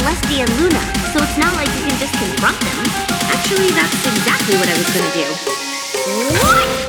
Celestia and Luna, so it's not like you can just confront them. Actually, that's exactly what I was gonna do. What?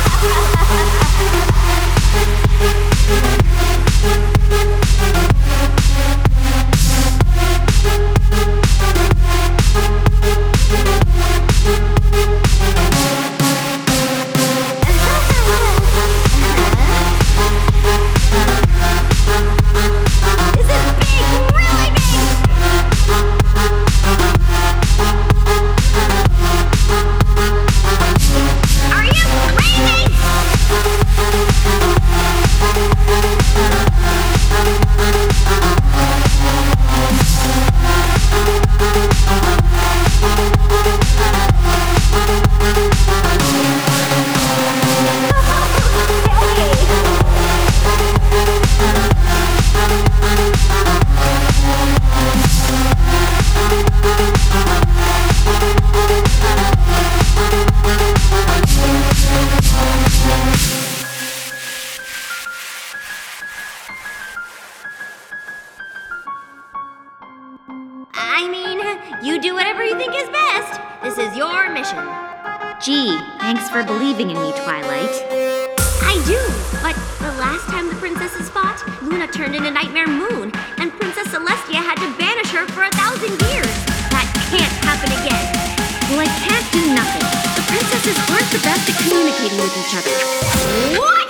I mean, you do whatever you think is best. This is your mission. Gee, thanks for believing in me, Twilight. I do, but the last time the princesses fought, Luna turned into Nightmare Moon, and Princess Celestia had to banish her for 1,000 years. That can't happen again. Well, I can't do nothing. The princesses aren't the best at communicating with each other. What?